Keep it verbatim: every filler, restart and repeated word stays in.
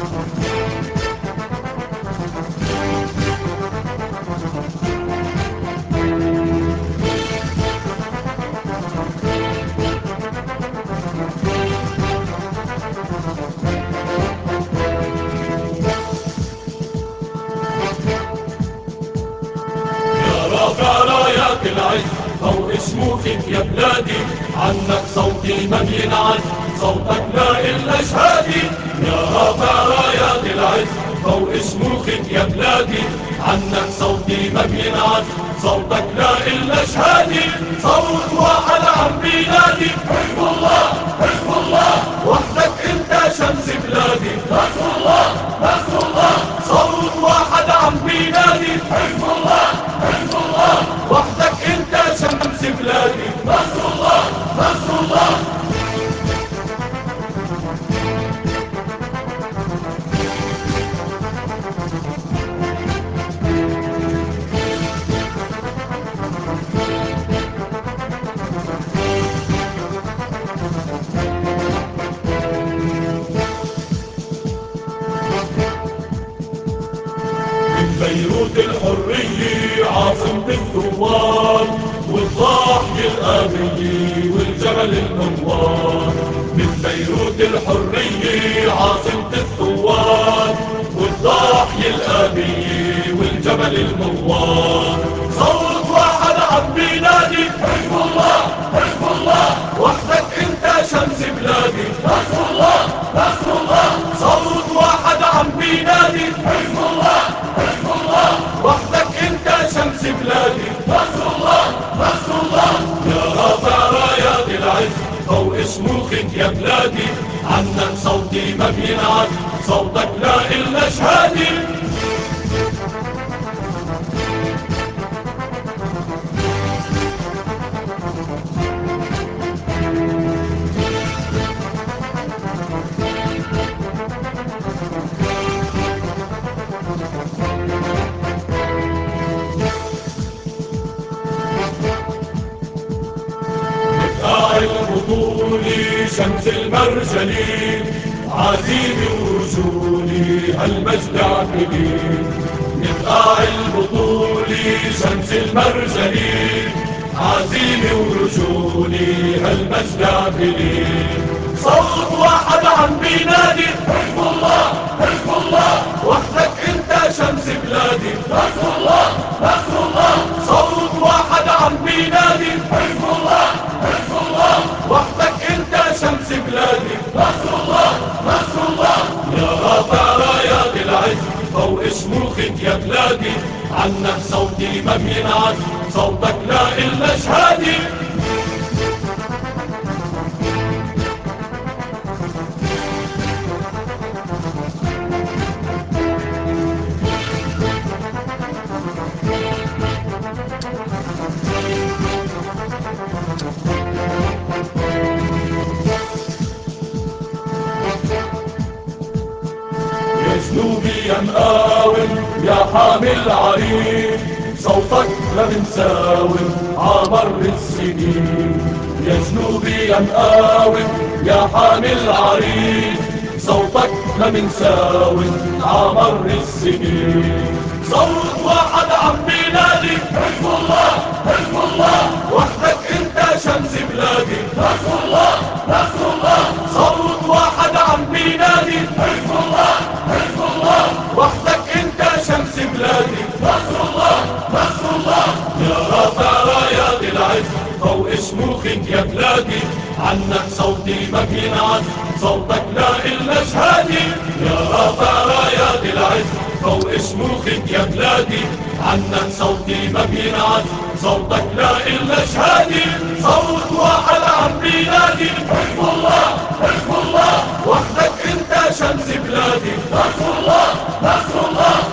رافع رايات العز فوق شموخك يا بلادي، عنك صوتي ما بينعد، صوتك نائل الأشهادي. يا رافع رايات العز فوق شموخك يا بلادي، عنك صوتي ما بينعد، صوتك نائل الأشهادي. صوت واحد عم بينادي، حزب الله حزب الله، وحدك انت شمس بلادي، نصر الله نصر الله. صوت واحد عم بينادي، حزب الله حزب الله، وحدك انت شمس بلادي، نصر الله نصر الله. بيروت الحرية عاصمة الثوار، والضاحية الآبية والجبل المنوار. من بيروت الحرية عاصمة الثوار، والضاحية الآبية والجبل المنوار. صوت واحد عم بينادي، حزب الله حزب الله، وحدك انت شمس بلادي، نصر الله نصر الله. صوت واحد عم بينادي، حزب الله حزب الله، وحدك انت شمس بلادي، نصر الله نصر الله. يا رافع رايات العز فوق شموخك يا بلادي، عنك صوتي ما بينعد، صوتك نائل الأشهادي. البطولي شمس المرجلي، عزيمي ورجولي هالمجد عقلي. نبقى البطولي شمس المرجلي، عزيمي ورجولي هالمجد عقلي. صوت واحد عم بينادي، حزب الله حزب الله، وحدك انت شمس بلادي، نصر الله نصر الله. صوت واحد عم بينادي، حزب الله حزب الله، وحدك انت شمس بلادي، نصر الله نصر الله. يا رافع رايات العز فوق شموخك يا بلادي، عنك صوتي ما بينعد، صوتك نائل الأشهادي. جنوبي يا مقاوم يا حامل عريض، صوتك لا بنساوم عمر السنين. يا جنوبي يا مقاوم يا حامل عريض، صوتك لا بنساوم عمر السنين. صوت واحد عم بينادي، حزب الله حزب الله، وحدك انت شمس بلادي، نصر الله نصر الله. صوت واحد عم بينادي، حزب الله حزب الله، وحدك انت شمس بلادي، نصر الله نصر الله. يا رافع رايات العز فوق شموخك يا بلادي، عنك صوتي ما بينعد، صوتك نائل الأشهادي. يا رافع رايات العز فوق شموخك يا بلادي، عنك صوتي ما بينعد، صوتك نائل الأشهادي. صوت واحد عم بينادي، حزب الله حزب الله، وحدك انت شمس بلادي، نصر الله نصر الله.